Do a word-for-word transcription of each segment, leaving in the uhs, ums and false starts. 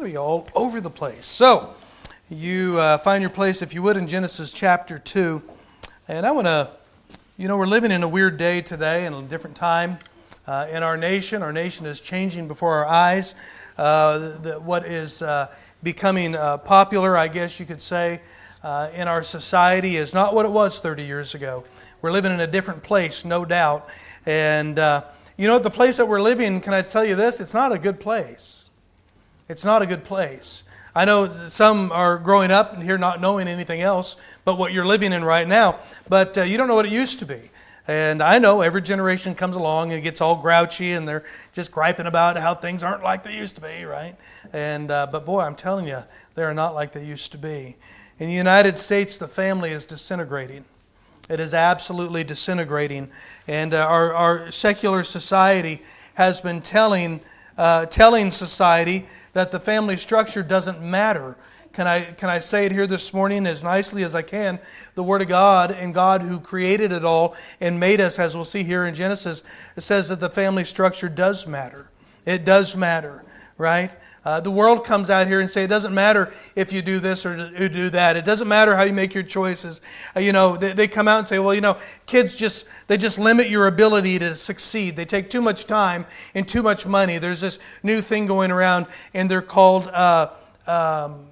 going to be all over the place. So, you uh, find your place, if you would, in Genesis chapter two. And I want to, you know, we're living in a weird day today and a different time uh, in our nation. Our nation is changing before our eyes. Uh, the, the, what is uh, becoming uh, popular, I guess you could say, uh, in our society is not what it was thirty years ago. We're living in a different place, no doubt. And, uh, you know, the place that we're living, can I tell you this? It's not a good place. It's not a good place. I know some are growing up and here not knowing anything else but what you're living in right now, but uh, you don't know what it used to be. And I know every generation comes along and gets all grouchy and they're just griping about how things aren't like they used to be, right? And uh, but boy, I'm telling you, they're not like they used to be. In the United States, the family is disintegrating. It is absolutely disintegrating. And uh, our, our secular society has been telling uh, telling society that the family structure doesn't matter. Can I can I say it here this morning as nicely as I can? The Word of God and God who created it all and made us, as we'll see here in Genesis, it says that the family structure does matter. It does matter, right? Uh, the world comes out here and say it doesn't matter if you do this or you do that. It doesn't matter how you make your choices. Uh, you know, they, they come out and say, well, you know, kids just, they just limit your ability to succeed. They take too much time and too much money. There's this new thing going around and they're called, uh, um,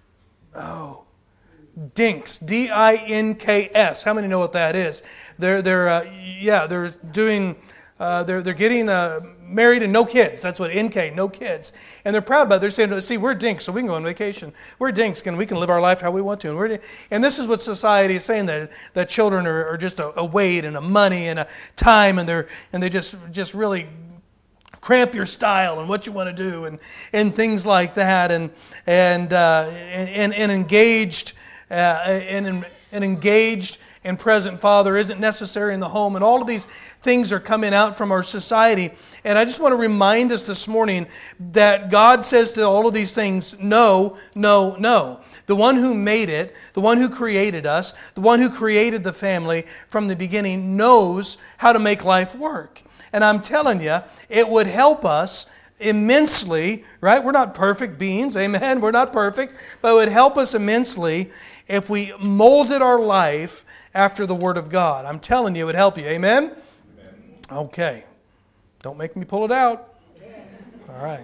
oh, dinks, D I N K S. How many know what that is? They're, they're uh, yeah, they're doing... Uh, they're they're getting uh, married and no kids. That's what N K, no kids. And they're proud about it. They're saying, see, we're dinks, so we can go on vacation. We're dinks, and we can live our life how we want to. And, we're, and this is what society is saying, that that children are, are just a, a weight and a money and a time, and they're and they just just really cramp your style and what you want to do and and things like that. And and uh, and, and engaged uh, and and engaged. and present father isn't necessary in the home. And all of these things are coming out from our society. And I just want to remind us this morning that God says to all of these things, no, no, no. The one who made it, the one who created us, the one who created the family from the beginning knows how to make life work. And I'm telling you, it would help us immensely, right? We're not perfect beings, amen? We're not perfect, but it would help us immensely if we molded our life after the Word of God. I'm telling you, it would help you. Amen? Amen. Okay. Don't make me pull it out. All right.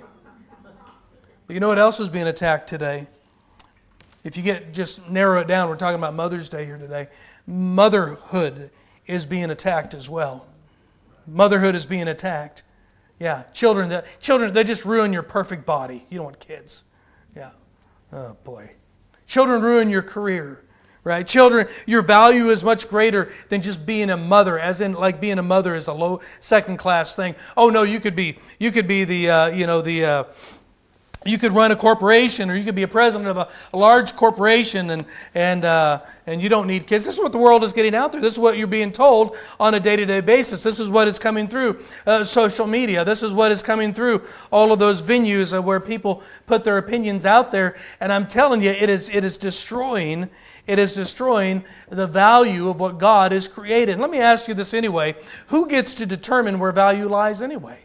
But you know what else is being attacked today? If you get just narrow it down, we're talking about Mother's Day here today. Motherhood is being attacked as well. Motherhood is being attacked. Yeah, children, the, children, they just ruin your perfect body. You don't want kids. Yeah. Oh, boy. Children ruin your career. Right? Children, your value is much greater than just being a mother, as in like being a mother is a low second class thing. Oh no, you could be you could be the uh, you know the uh, you could run a corporation, or you could be a president of a, a large corporation, and and uh, and you don't need kids. This is what the world is getting out there. This is what you're being told on a day-to-day basis. This is what is coming through uh, social media. This is what is coming through all of those venues where people put their opinions out there. And I'm telling you, it is it is destroying. It is destroying the value of what God has created. And let me ask you this anyway. Who gets to determine where value lies anyway?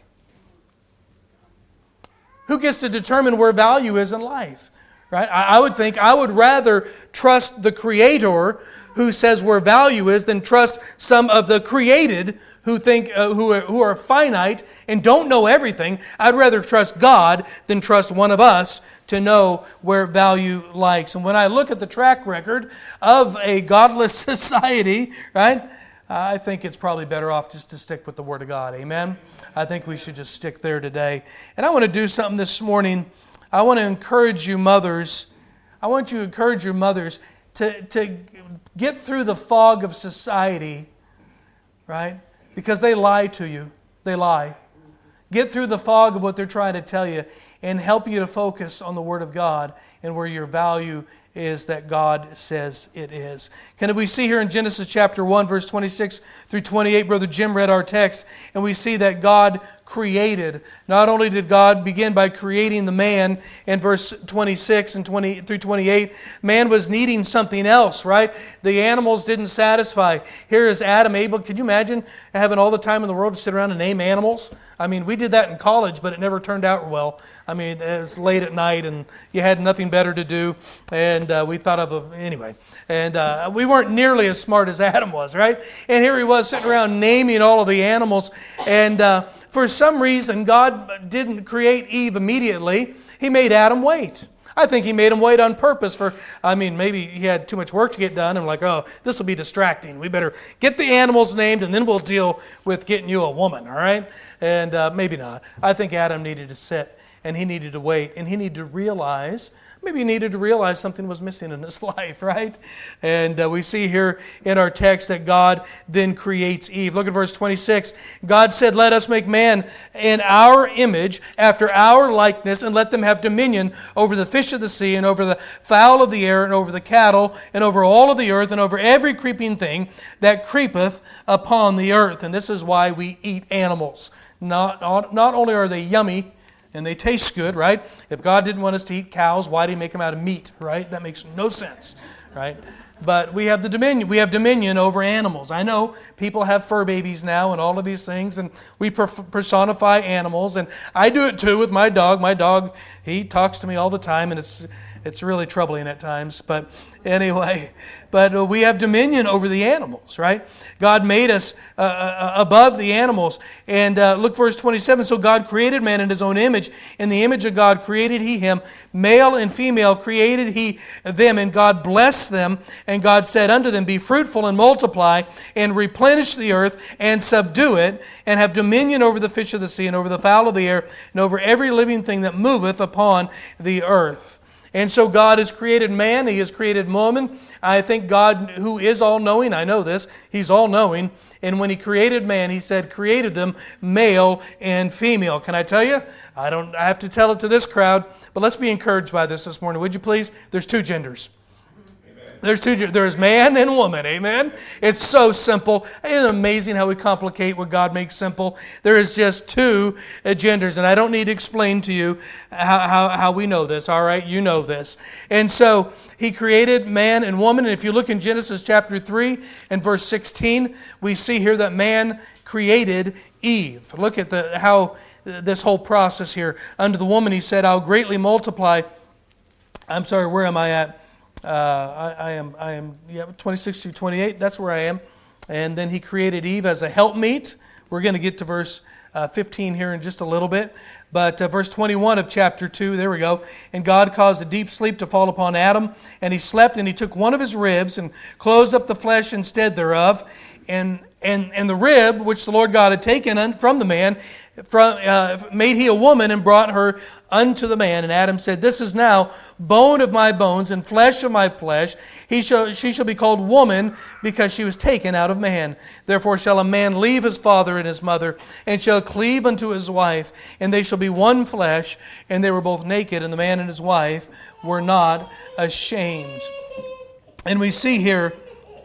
Who gets to determine where value is in life? Right? I would think I would rather trust the Creator who says where value is than trust some of the created who think uh, who, are, who are finite and don't know everything. I'd rather trust God than trust one of us to know where value lies. And when I look at the track record of a godless society, right, I think it's probably better off just to stick with the Word of God. Amen? I think we should just stick there today. And I want to do something this morning. I want to encourage you mothers. I want you to encourage your mothers to, to get through the fog of society, right? Because they lie to you. They lie. Get through the fog of what they're trying to tell you and help you to focus on the Word of God and where your value is that God says it is. Can we see here in Genesis chapter one, verse twenty-six through twenty-eight, Brother Jim read our text, and we see that God created. Not only did God begin by creating the man in verse twenty-six and twenty through twenty-eight, man was needing something else, right? The animals didn't satisfy. Here is Adam, Abel. Could you imagine having all the time in the world to sit around and name animals? I mean, we did that in college, but it never turned out well. I mean, it was late at night and you had nothing better to do. And uh, we thought of a, anyway. And uh, we weren't nearly as smart as Adam was, right? And here he was sitting around naming all of the animals. And uh, for some reason, God didn't create Eve immediately. He made Adam wait. I think he made him wait on purpose for, I mean, maybe he had too much work to get done. And like, oh, this will be distracting. We better get the animals named and then we'll deal with getting you a woman, all right? And uh, maybe not. I think Adam needed to sit and he needed to wait and he needed to realize, maybe he needed to realize something was missing in his life, right? And uh, we see here in our text that God then creates Eve. Look at verse twenty-six. God said, let us make man in our image, after our likeness, and let them have dominion over the fish of the sea, and over the fowl of the air, and over the cattle, and over all of the earth, and over every creeping thing that creepeth upon the earth. And this is why we eat animals. Not, not only are they yummy, and they taste good, right? If God didn't want us to eat cows, why did He make them out of meat, right? That makes no sense, right? But we have the dominion. We have dominion over animals. I know people have fur babies now and all of these things, and we personify animals, and I do it too with my dog. My dog, he talks to me all the time, and it's it's really troubling at times. But anyway, but we have dominion over the animals, right? God made us uh, uh, above the animals. And uh, look verse twenty-seven. So God created man in His own image. In the image of God created He him. Male and female created He them. And God blessed them. And God said unto them, be fruitful and multiply and replenish the earth and subdue it and have dominion over the fish of the sea and over the fowl of the air and over every living thing that moveth upon the earth. And so God has created man, He has created woman. I think God, who is all-knowing, I know this, He's all-knowing. And when He created man, He said, created them male and female. Can I tell you? I don't I have to tell it to this crowd, but let's be encouraged by this this morning. Would you please? There's two genders. There's two. There's man and woman. Amen? It's so simple. Isn't it amazing how we complicate what God makes simple? There is just two genders, and I don't need to explain to you how, how, how we know this, all right? You know this. And so He created man and woman, and if you look in Genesis chapter three and verse sixteen, we see here that man created Eve. Look at the how this whole process here. Unto the woman He said, I'll greatly multiply. I'm sorry, where am I at? Uh, I, I am, I am, yeah, twenty-six through twenty-eight. That's where I am. And then He created Eve as a helpmeet. We're going to get to verse uh, fifteen here in just a little bit. But uh, verse twenty-one of chapter two, there we go. And God caused a deep sleep to fall upon Adam, and he slept, and He took one of his ribs and closed up the flesh instead thereof. And and and the rib which the Lord God had taken from the man, from, uh, made He a woman and brought her unto the man. And Adam said, this is now bone of my bones and flesh of my flesh. He shall, she shall be called woman, because she was taken out of man. Therefore shall a man leave his father and his mother, and shall cleave unto his wife, and they shall be one flesh. And they were both naked, and the man and his wife were not ashamed. And we see here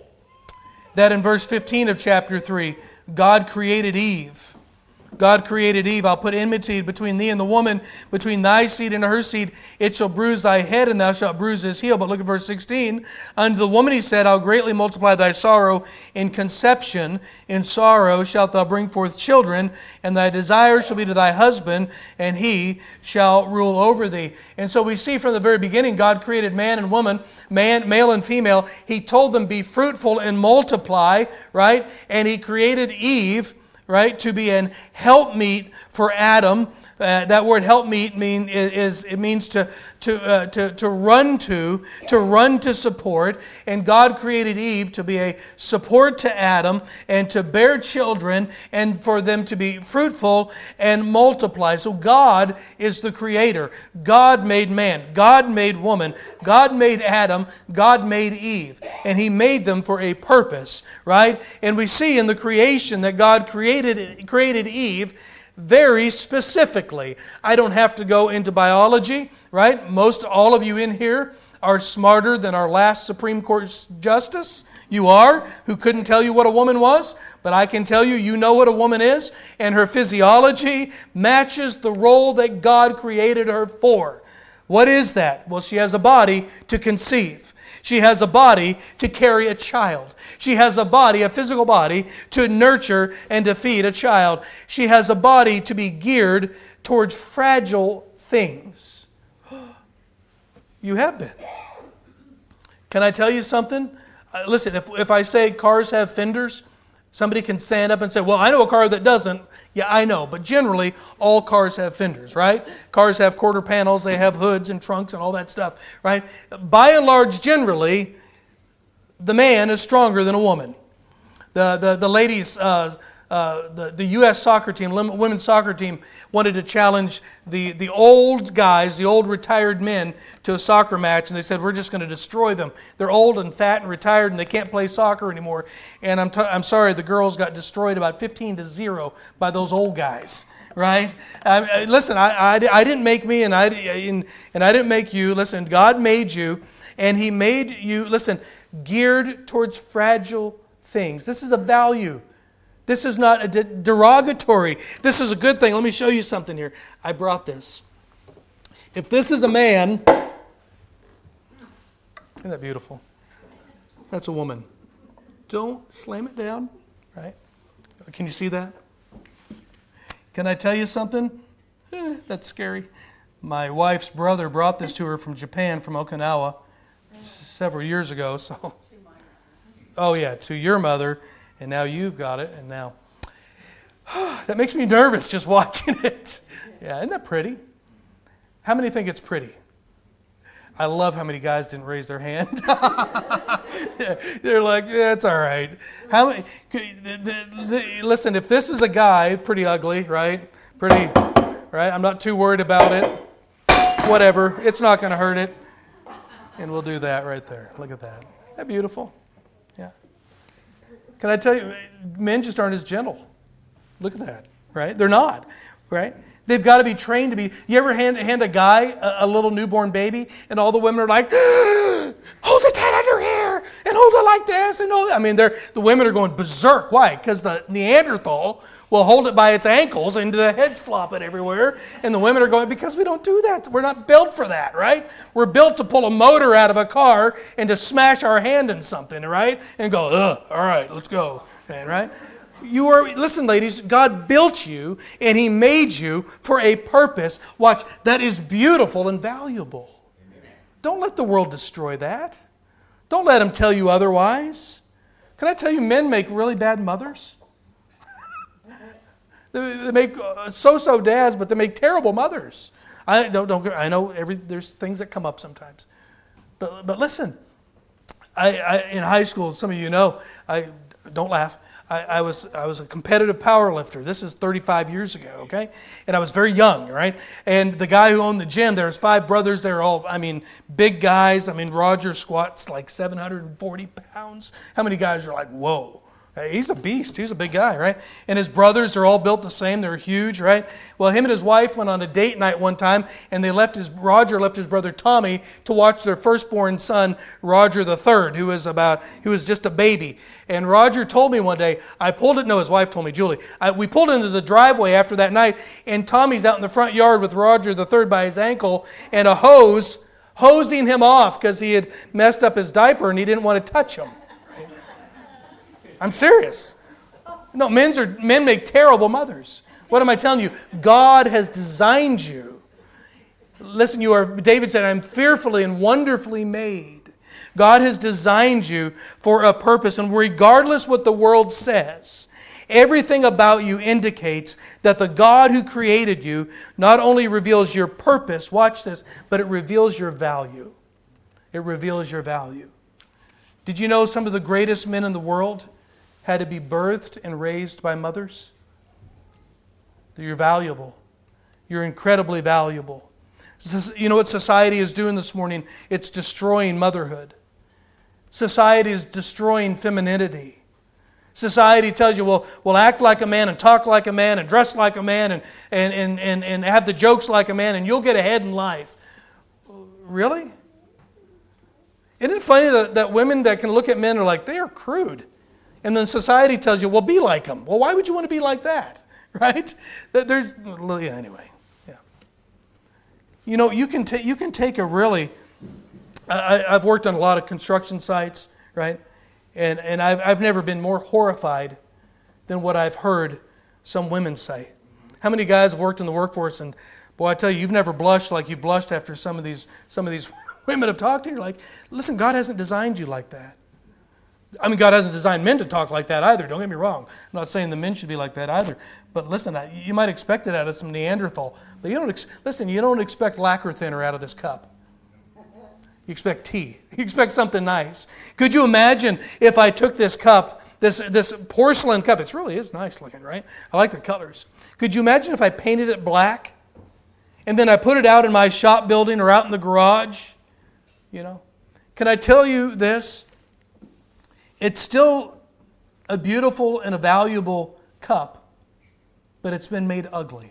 that in verse fifteen of chapter three, God created Eve. God created Eve. I'll put enmity between thee and the woman, between thy seed and her seed. It shall bruise thy head, and thou shalt bruise his heel. But look at verse sixteen. Unto the woman He said, I'll greatly multiply thy sorrow in conception. In sorrow shalt thou bring forth children, and thy desire shall be to thy husband, and he shall rule over thee. And so we see from the very beginning, God created man and woman, man, male and female. He told them, be fruitful and multiply, right? And He created Eve, right, to be an helpmeet for Adam. Uh, that word helpmeet mean is it means to to uh, to to run to, to run to support. And God created Eve to be a support to Adam and to bear children and for them to be fruitful and multiply. So God is the creator. God made man. God made woman. God made Adam. God made Eve. And He made them for a purpose, right? And we see in the creation that God created created Eve very specifically. I don't have to go into biology, right? Most all of you in here are smarter than our last Supreme Court justice. You are, who couldn't tell you what a woman was, but I can tell you, you know what a woman is, and her physiology matches the role that God created her for. What is that? Well, she has a body to conceive. She has a body to carry a child. She has a body, a physical body, to nurture and to feed a child. She has a body to be geared towards fragile things. You have been. Can I tell you something? Uh, listen, if, if I say cars have fenders, somebody can stand up and say, well, I know a car that doesn't. Yeah, I know. But generally, all cars have fenders, right? Cars have quarter panels. They have hoods and trunks and all that stuff, right? By and large, generally, the man is stronger than a woman. The, the, the ladies... Uh, Uh, the, the U S soccer team, women's soccer team, wanted to challenge the, the old guys, the old retired men, to a soccer match, and they said, we're just going to destroy them. They're old and fat and retired, and they can't play soccer anymore. And I'm, t- I'm sorry, the girls got destroyed about fifteen to zero by those old guys, right? I, listen, I, I, I didn't make me, and I, and, and I didn't make you. Listen, God made you, and He made you, listen, geared towards fragile things. This is a value. This is not a de- derogatory. This is a good thing. Let me show you something here. I brought this. If this is a man, isn't that beautiful? That's a woman. Don't slam it down, right? Can you see that? Can I tell you something? Eh, that's scary. My wife's brother brought this to her from Japan, from Okinawa, several years ago. So, oh yeah, to your mother. And now you've got it, and now... that makes me nervous just watching it. Yeah, isn't that pretty? How many think it's pretty? I love how many guys didn't raise their hand. They're like, yeah, it's all right. How many? The, the, the, listen, if this is a guy, pretty ugly, right? Pretty, right? I'm not too worried about it. Whatever. It's not going to hurt it. And we'll do that right there. Look at that. Isn't that beautiful? Yeah. Can I tell you, men just aren't as gentle. Look at that, right? They're not, right? They've got to be trained to be. You ever hand, hand a guy a, a little newborn baby, and all the women are like, hold its head under here, and hold it like this, and hold it. I mean, they're, the women are going berserk. Why? Because the Neanderthal will hold it by its ankles, and the head's flopping everywhere, and the women are going, because we don't do that. We're not built for that, right? We're built to pull a motor out of a car and to smash our hand in something, right? And go, ugh, all right, let's go, man, right? You are, listen, ladies, God built you and He made you for a purpose, watch, that is beautiful and valuable. Amen. Don't let the world destroy that. Don't let them tell you otherwise. Can I tell you, men make really bad mothers? they, they make so-so dads, but they make terrible mothers. I don't, don't I know every there's things that come up sometimes. But, but listen, I, I in high school, some of you know, I don't laugh. I, I was I was a competitive power lifter. This is thirty-five years ago, okay? And I was very young, right? And the guy who owned the gym, there was five brothers. They're all, I mean, big guys. I mean, Roger squats like seven hundred forty pounds. How many guys are like, whoa? He's a beast. He's a big guy, right? And his brothers are all built the same. They're huge, right? Well, him and his wife went on a date night one time, and they left his Roger left his brother Tommy to watch their firstborn son, Roger the third, who was about who was just a baby. And Roger told me one day, I pulled it. No, his wife told me, Julie. I, we pulled into the driveway after that night, and Tommy's out in the front yard with Roger the third by his ankle, and a hose hosing him off because he had messed up his diaper and he didn't want to touch him. I'm serious. No, men's are, men make terrible mothers. What am I telling you? God has designed you. Listen, you are, David said, I'm fearfully and wonderfully made. God has designed you for a purpose, and regardless what the world says, everything about you indicates that the God who created you not only reveals your purpose, watch this, but it reveals your value. It reveals your value. Did you know some of the greatest men in the world had to be birthed and raised by mothers? You're valuable. You're incredibly valuable. You know what society is doing this morning? It's destroying motherhood. Society is destroying femininity. Society tells you, well, well, act like a man and talk like a man and dress like a man and, and, and, and, and have the jokes like a man and you'll get ahead in life. Really? Isn't it funny that, that women that can look at men are like, they are crude. And then society tells you, well, be like them. Well, why would you want to be like that? Right? That there's, well, yeah, anyway. Yeah. You know, you can, ta- you can take a really, I, I've worked on a lot of construction sites, right? And, and I've, I've never been more horrified than what I've heard some women say. How many guys have worked in the workforce and, Boy, I tell you, you've never blushed like you blushed after some of these some of these women have talked to you. You're like, listen, God hasn't designed you like that. I mean, God hasn't designed men to talk like that either. Don't get me wrong. I'm not saying the men should be like that either. But listen, you might expect it out of some Neanderthal. But you don't ex- listen. You don't expect lacquer thinner out of this cup. You expect tea. You expect something nice. Could you imagine if I took this cup, this this porcelain cup? It really is nice looking, right? I like the colors. Could you imagine if I painted it black, and then I put it out in my shop building or out in the garage? You know, can I tell you this? It's still a beautiful and a valuable cup, but it's been made ugly.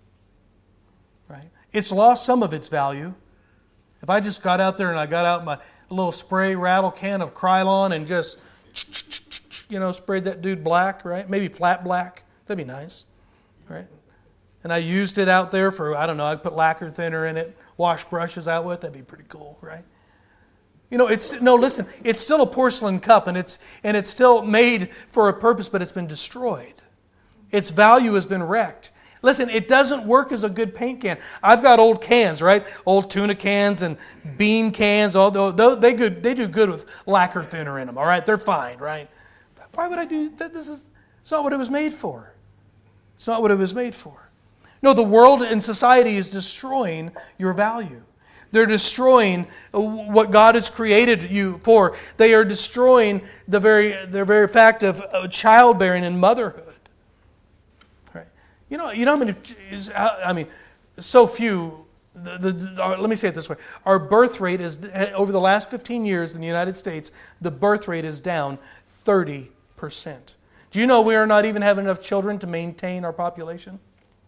Right? It's lost some of its value. If I just got out there and I got out my little spray rattle can of Krylon and just, you know, sprayed that dude black, right? Maybe flat black. That'd be nice, right? And I used it out there for, I don't know, I put lacquer thinner in it, wash brushes out with. That'd be pretty cool, right? You know, it's no. Listen, it's still a porcelain cup, and it's and it's still made for a purpose, but it's been destroyed. Its value has been wrecked. Listen, it doesn't work as a good paint can. I've got old cans, right? Old tuna cans and bean cans. Although they good, they do good with lacquer thinner in them. All right, they're fine, right? Why would I do that? This is it's not what it was made for. It's not what it was made for. No, the world and society is destroying your value. They're destroying what God has created you for. They are destroying the very, the very fact of childbearing and motherhood. Right? You know, you know how many, I mean, so few, the, the, the, let me say it this way. Our birth rate is, over the last fifteen years in the United States, the birth rate is down thirty percent. Do you know we are not even having enough children to maintain our population?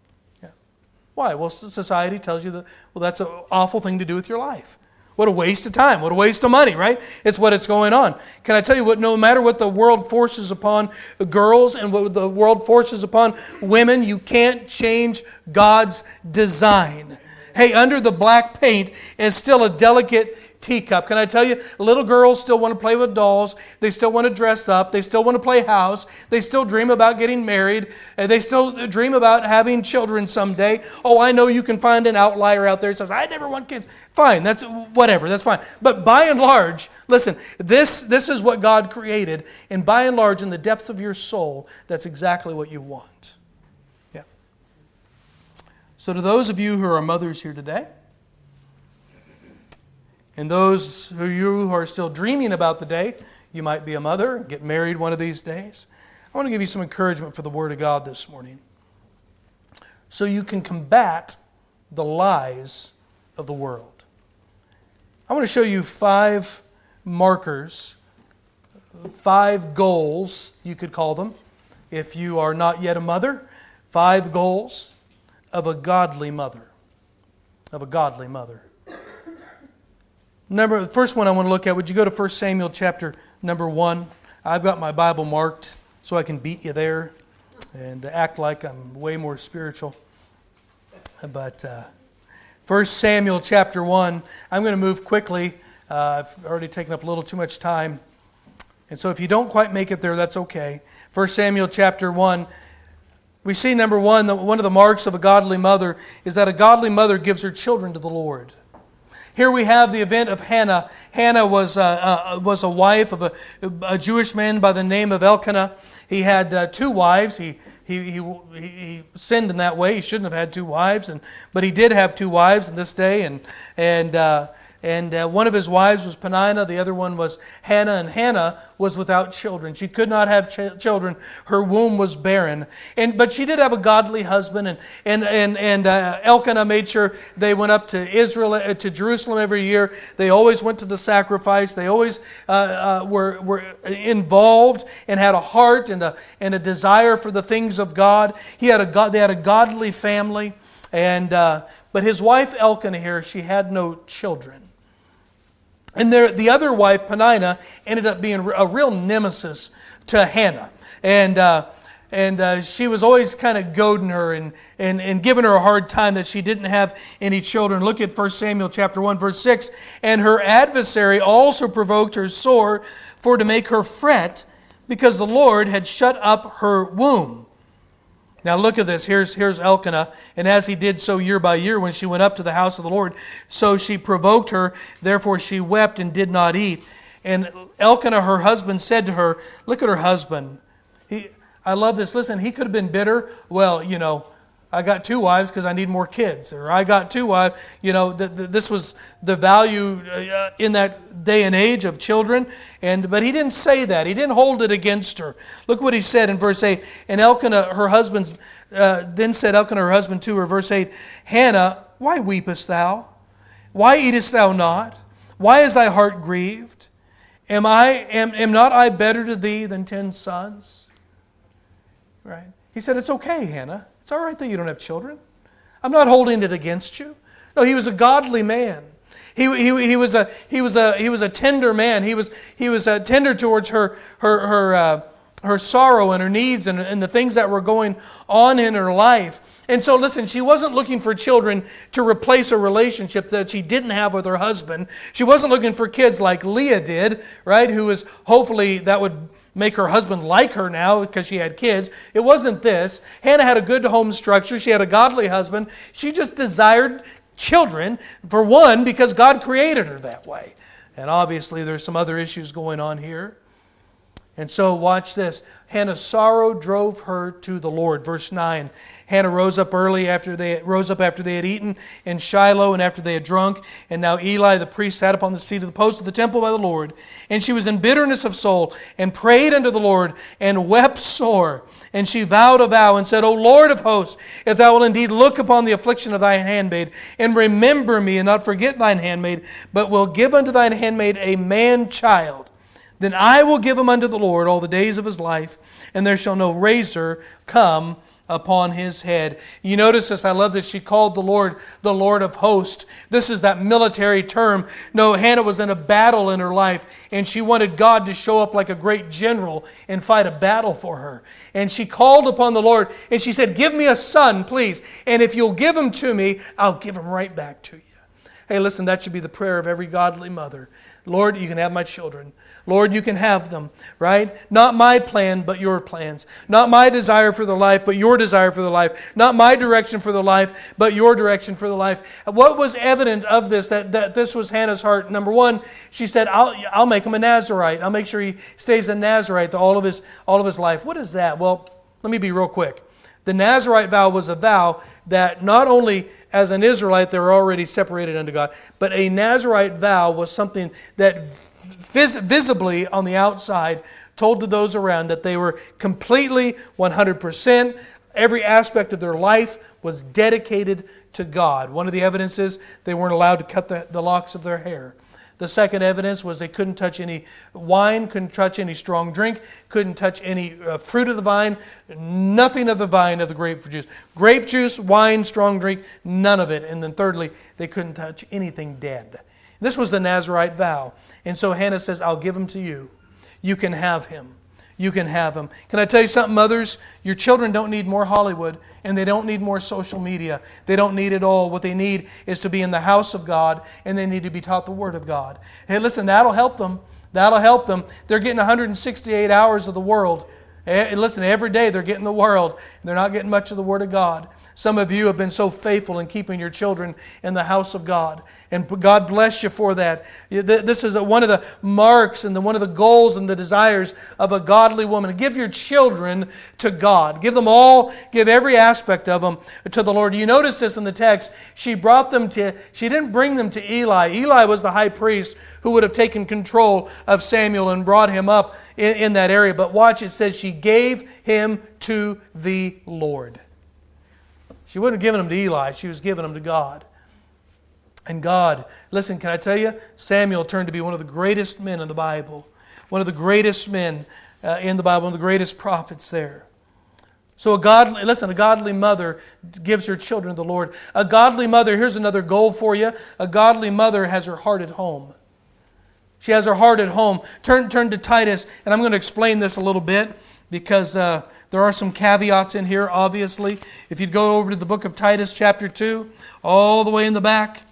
Why? Well, society tells you that, well, that's an awful thing to do with your life. What a waste of time. What a waste of money, right? It's what it's going on. Can I tell you what, no matter what the world forces upon girls and what the world forces upon women, you can't change God's design. Hey, under the black paint is still a delicate teacup. Can I tell you, little girls still want to play with dolls. They still want to dress up. They still want to play house. They still dream about getting married. And they still dream about having children someday. Oh, I know you can find an outlier out there that says, I never want kids. Fine, that's whatever, that's fine. But by and large, listen, this, this is what God created. And by and large, in the depths of your soul, that's exactly what you want. Yeah. So to those of you who are mothers here today, and those who you who are still dreaming about the day you might be a mother, get married one of these days, I want to give you some encouragement for the Word of God this morning, so you can combat the lies of the world. I want to show you five markers, five goals, you could call them, if you are not yet a mother, five goals of a godly mother, of a godly mother. Number, the first one I want to look at, would you go to First Samuel chapter number one? I've got my Bible marked so I can beat you there and act like I'm way more spiritual. But uh, First Samuel chapter one, I'm going to move quickly. Uh, I've already taken up a little too much time. And so if you don't quite make it there, that's okay. First Samuel chapter one, we see number one, that one of the marks of a godly mother is that a godly mother gives her children to the Lord. Here we have the event of Hannah. Hannah was, uh, uh, was a wife of a, a Jewish man by the name of Elkanah. He had uh, two wives. He, he, he, he sinned in that way. He shouldn't have had two wives, and but he did have two wives in this day. And, and, uh, and uh, one of his wives was Peninnah. The other one was Hannah. And Hannah was without children. She could not have ch- children. Her womb was barren. And but she did have a godly husband. And and and, and uh, Elkanah made sure they went up to Israel, uh, to Jerusalem every year. They always went to the sacrifice. They always uh, uh, were were involved and had a heart and a and a desire for the things of God. He had a God. They had a godly family. And uh, but his wife Elkanah here, she had no children. And there, the other wife, Peninnah, ended up being a real nemesis to Hannah. And uh, and uh, she was always kind of goading her and, and, and giving her a hard time that she didn't have any children. Look at First Samuel chapter one, verse six. And her adversary also provoked her sore for to make her fret, because the Lord had shut up her womb. Now look at this. Here's, here's Elkanah. And as he did so year by year when she went up to the house of the Lord, so she provoked her. Therefore she wept and did not eat. And Elkanah, her husband, said to her, look at her husband. He, I love this. Listen, he could have been bitter. Well, you know, I got two wives because I need more kids. Or I got two wives. You know, th- th- this was the value uh, in that day and age of children. And But he didn't say that. He didn't hold it against her. Look what he said in verse eight. And Elkanah, her husband, uh, then said Elkanah, her husband, to her, verse eight, Hannah, why weepest thou? Why eatest thou not? Why is thy heart grieved? Am I am, am not I better to thee than ten sons? Right? He said, it's okay, Hannah. It's all right that you don't have children. I'm not holding it against you. No, he was a godly man. He, he, he was a he was a he was a tender man. He was he was uh, tender towards her her her uh, her sorrow and her needs and, and the things that were going on in her life. And so, listen, she wasn't looking for children to replace a relationship that she didn't have with her husband. She wasn't looking for kids like Leah did, right? Who was hopefully that would make her husband like her now because she had kids. It wasn't this. Hannah had a good home structure. She had a godly husband. She just desired children, for one, because God created her that way. And obviously there's some other issues going on here. And so watch this. Hannah's sorrow drove her to the Lord. Verse nine. Hannah rose up early after they rose up after they had eaten in Shiloh and after they had drunk. And now Eli the priest sat upon the seat of the post of the temple by the Lord. And she was in bitterness of soul and prayed unto the Lord and wept sore. And she vowed a vow and said, O Lord of hosts, if thou wilt indeed look upon the affliction of thine handmaid, and remember me, and not forget thine handmaid, but will give unto thine handmaid a man-child, then I will give him unto the Lord all the days of his life, and there shall no razor come upon his head. You notice this, I love this, she called the Lord the Lord of hosts. This is that military term. No, Hannah was in a battle in her life, and she wanted God to show up like a great general and fight a battle for her. And she called upon the Lord, and she said, give me a son, please, and if you'll give him to me, I'll give him right back to you. Hey, listen, that should be the prayer of every godly mother. Lord, you can have my children. Lord, you can have them, right? Not my plan, but your plans. Not my desire for their life, but your desire for their life. Not my direction for their life, but your direction for their life. What was evident of this, that, that this was Hannah's heart? Number one, she said, I'll, I'll make him a Nazirite. I'll make sure he stays a Nazirite all of his, all of his life. What is that? Well, let me be real quick. The Nazirite vow was a vow that not only as an Israelite they were already separated unto God, but a Nazirite vow was something that vis- visibly on the outside told to those around that they were completely one hundred percent, every aspect of their life was dedicated to God. One of the evidences, they weren't allowed to cut the, the locks of their hair. The second evidence was they couldn't touch any wine, couldn't touch any strong drink, couldn't touch any uh, fruit of the vine, nothing of the vine of the grape juice. Grape juice, wine, strong drink, none of it. And then thirdly, they couldn't touch anything dead. This was the Nazirite vow. And so Hannah says, I'll give him to you. You can have him. You can have him. Can I tell you something, mothers? Your children don't need more Hollywood, and they don't need more social media. They don't need it all. What they need is to be in the house of God, and they need to be taught the Word of God. Hey, listen, that'll help them. That'll help them. They're getting one hundred sixty-eight hours of the world. Hey, listen, every day they're getting the world, and they're not getting much of the Word of God. Some of you have been so faithful in keeping your children in the house of God. And God bless you for that. This is one of the marks and the, one of the goals and the desires of a godly woman. Give your children to God. Give them all, give every aspect of them to the Lord. You notice this in the text. She brought them to, she didn't bring them to Eli. Eli was the high priest who would have taken control of Samuel and brought him up in, in that area. But watch, it says she gave him to the Lord. She wasn't giving them to Eli. She was giving them to God. And God, listen, can I tell you? Samuel turned to be one of the greatest men in the Bible. One of the greatest men uh, in the Bible. One of the greatest prophets there. So a godly, listen, a godly mother gives her children to the Lord. A godly mother, here's another goal for you. A godly mother has her heart at home. She has her heart at home. Turn, turn to Titus, and I'm going to explain this a little bit because uh, there are some caveats in here, obviously. If you'd go over to the book of Titus, chapter two, all the way in the back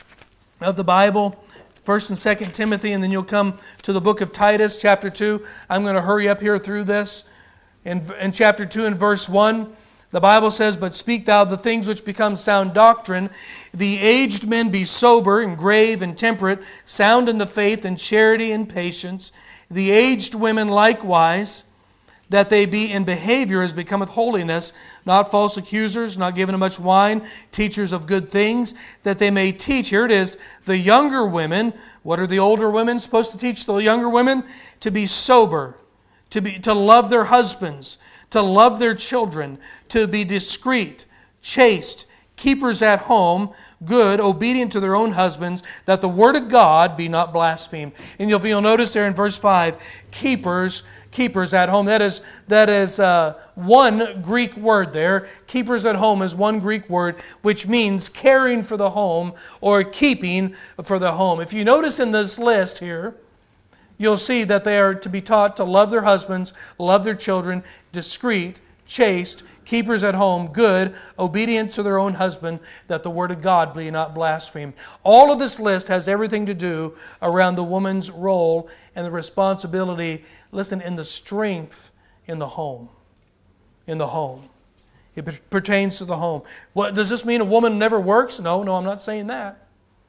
of the Bible, First and Second Timothy, and then you'll come to the book of Titus, chapter two. I'm going to hurry up here through this. In, in chapter two and verse one, The Bible says, "But speak thou the things which become sound doctrine. The aged men be sober and grave and temperate, sound in the faith and charity and patience. The aged women likewise, that they be in behavior as becometh holiness, not false accusers, not given to much wine, teachers of good things, that they may teach," here it is, "the younger women." What are the older women supposed to teach the younger women? To be sober, to be to love their husbands, to love their children, to be discreet, chaste, keepers at home, good, obedient to their own husbands, that the word of God be not blasphemed. And you'll, you'll notice there in verse five, keepers, keepers at home. That is, that is uh, one Greek word there. Keepers at home is one Greek word, which means caring for the home or keeping for the home. If you notice in this list here, you'll see that they are to be taught to love their husbands, love their children, discreet, chaste, keepers at home, good, obedient to their own husband, that the word of God be not blasphemed. All of this list has everything to do around the woman's role and the responsibility, listen, in the strength in the home. In the home. It pertains to the home. What, does this mean a woman never works? No, no, I'm not saying that.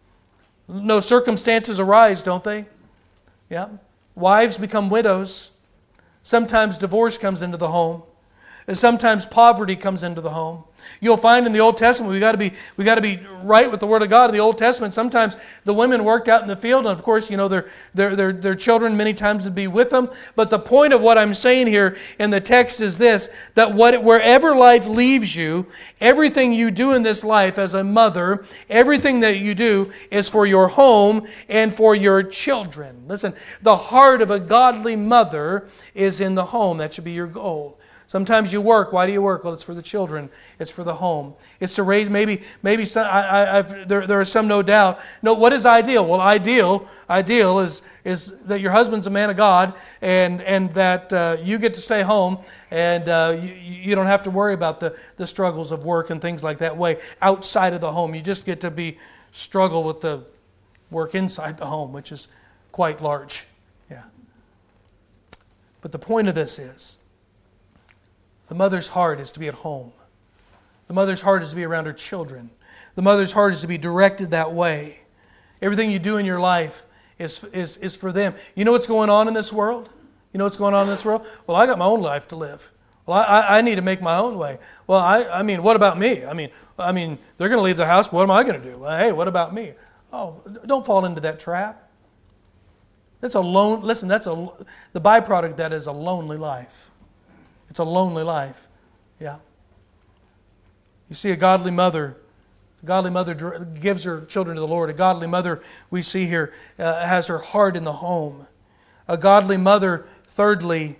No, circumstances arise, don't they? Yeah. Wives become widows. Sometimes divorce comes into the home. And sometimes poverty comes into the home. You'll find in the Old Testament, we got to be we got to be right with the Word of God. In the Old Testament, sometimes the women worked out in the field, and of course, you know, their their their their children many times would be with them. But the point of what I'm saying here in the text is this: that what wherever life leaves you, everything you do in this life as a mother, everything that you do is for your home and for your children. Listen, the heart of a godly mother is in the home. That should be your goal. Sometimes you work. Why do you work? Well, it's for the children. It's for the home. It's to raise, maybe, maybe some, I, I, I've, there, there are some, no doubt. No, what is ideal? Well, ideal, ideal is, is that your husband's a man of God, and, and that uh, you get to stay home, and uh, you, you don't have to worry about the, the struggles of work and things like that way outside of the home. You just get to be struggle with the work inside the home, which is quite large. Yeah. But the point of this is, the mother's heart is to be at home. The mother's heart is to be around her children. The mother's heart is to be directed that way. Everything you do in your life is, is, is for them. You know what's going on in this world? You know what's going on in this world? Well, I got my own life to live. Well, I, I need to make my own way. Well, I, I mean, what about me? I mean, I mean, they're going to leave the house. What am I going to do? Well, hey, what about me? Oh, don't fall into that trap. That's a lone. Listen, that's a the byproduct of that is a lonely life. It's a lonely life. Yeah. You see, a godly mother, a godly mother gives her children to the Lord. A godly mother, we see here, uh, has her heart in the home. A godly mother, thirdly,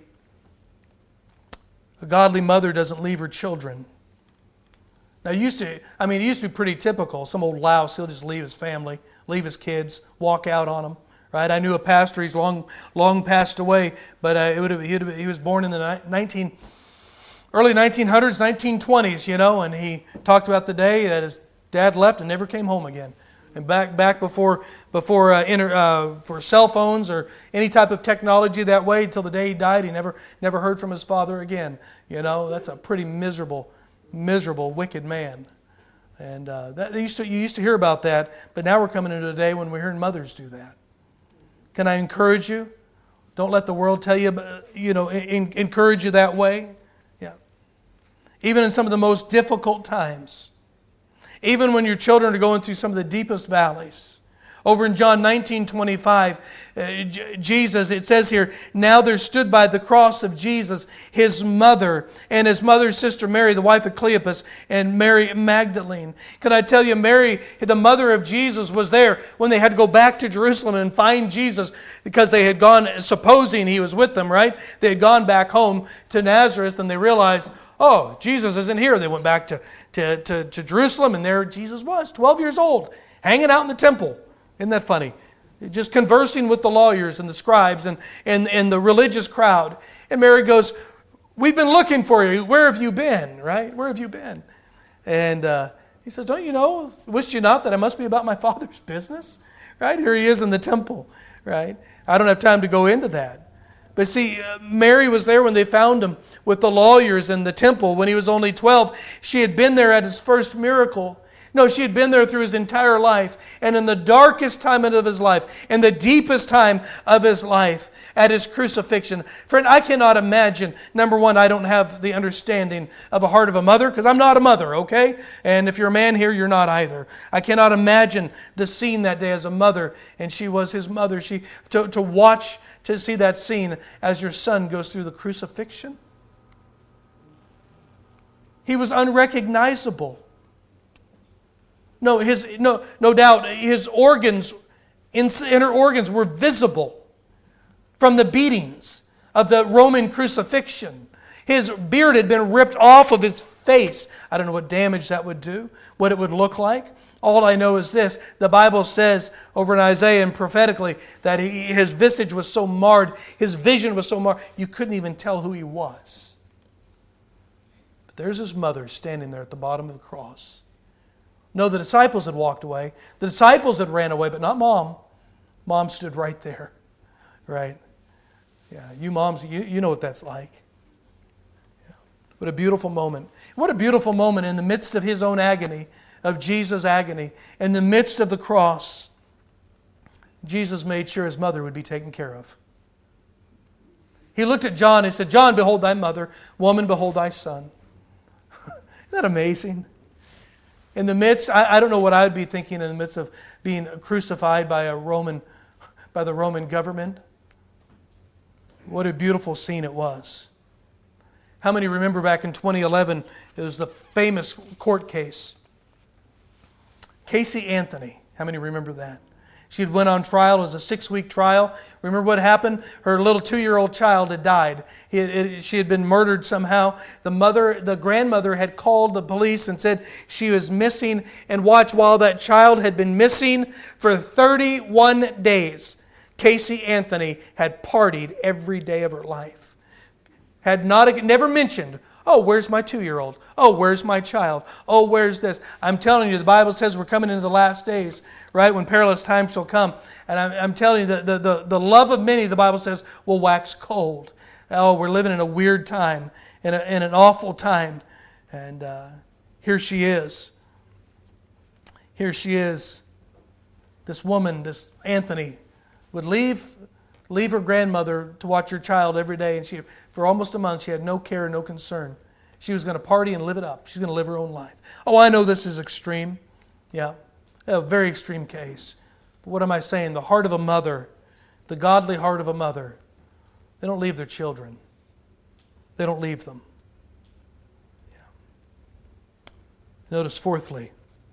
a godly mother doesn't leave her children. Now, it used to, I mean, it used to be pretty typical. Some old louse, he'll just leave his family, leave his kids, walk out on them. Right? I knew a pastor. He's long, long passed away, but uh, it would have, he, would have, he was born in the nineteen, early nineteen hundreds, nineteen twenties, you know, and he talked about the day that his dad left and never came home again. And back, back before, before uh, inter, uh, for cell phones or any type of technology that way, until the day he died, he never, never heard from his father again. You know, that's a pretty miserable, miserable, wicked man. And uh, that, they used to, you used to hear about that, but now we're coming into a day when we're hearing mothers do that. Can I encourage you? Don't let the world tell you, you know, in, encourage you that way. Yeah. Even in some of the most difficult times. Even when your children are going through some of the deepest valleys. Over in John nineteen twenty-five, uh, Jesus, it says here, now there stood by the cross of Jesus his mother and his mother's sister Mary, the wife of Cleopas, and Mary Magdalene. Can I tell you, Mary, the mother of Jesus, was there when they had to go back to Jerusalem and find Jesus because they had gone, supposing he was with them, right? They had gone back home to Nazareth and they realized, oh, Jesus isn't here. They went back to, to, to, to Jerusalem and there Jesus was, twelve years old, hanging out in the temple. Isn't that funny? Just conversing with the lawyers and the scribes and, and, and the religious crowd. And Mary goes, we've been looking for you. Where have you been? Right? Where have you been? And uh, he says, don't you know, wist you not that I must be about my Father's business? Right? Here he is in the temple. Right? I don't have time to go into that. But see, Mary was there when they found him with the lawyers in the temple when he was only twelve. She had been there at his first miracle. No, she had been there through his entire life. And in the darkest time of his life, in the deepest time of his life, at his crucifixion. Friend, I cannot imagine. Number one, I don't have the understanding of a heart of a mother because I'm not a mother, okay? And if you're a man here, you're not either. I cannot imagine the scene that day as a mother, and she was his mother. She to, to watch, to see that scene as your son goes through the crucifixion. He was unrecognizable. No, his no no doubt his organs, inner organs, were visible from the beatings of the Roman crucifixion. His beard had been ripped off of his face. I don't know what damage that would do, what it would look like. All I know is this: the Bible says over in Isaiah and prophetically that he, his visage was so marred, his vision was so marred, you couldn't even tell who he was. But there's his mother standing there at the bottom of the cross. No, the disciples had walked away. The disciples had ran away, but not Mom. Mom stood right there. Right? Yeah, you moms, you, you know what that's like. Yeah. What a beautiful moment. What a beautiful moment in the midst of his own agony, of Jesus' agony, in the midst of the cross. Jesus made sure his mother would be taken care of. He looked at John and said, John, behold thy mother. Woman, behold thy son. Isn't that amazing? In the midst, I, I don't know what I would be thinking in the midst of being crucified by a Roman, by the Roman government. What a beautiful scene it was. How many remember back in twenty eleven, it was the famous court case. Casey Anthony. How many remember that? She had went on trial. It was a six-week trial. Remember what happened? Her little two-year-old child had died. He had, it, she had been murdered somehow. The mother, the grandmother had called the police and said she was missing. And watch, while that child had been missing for thirty-one days, Casey Anthony had partied every day of her life. Had not, never mentioned, oh, where's my two-year-old? Oh, where's my child? Oh, where's this? I'm telling you, the Bible says we're coming into the last days, right, when perilous times shall come. And I'm, I'm telling you, the, the, the, the love of many, the Bible says, will wax cold. Oh, we're living in a weird time, in, a, in an awful time. And uh, here she is. Here she is. This woman, this Anthony, would leave leave her grandmother to watch her child every day, and she, for almost a month, she had no care, no concern. She was going to party and live it up. She's going to live her own life. Oh, I know this is extreme. Yeah, a very extreme case. But what am I saying? The heart of a mother, the godly heart of a mother, they don't leave their children. They don't leave them. Yeah. Notice fourthly,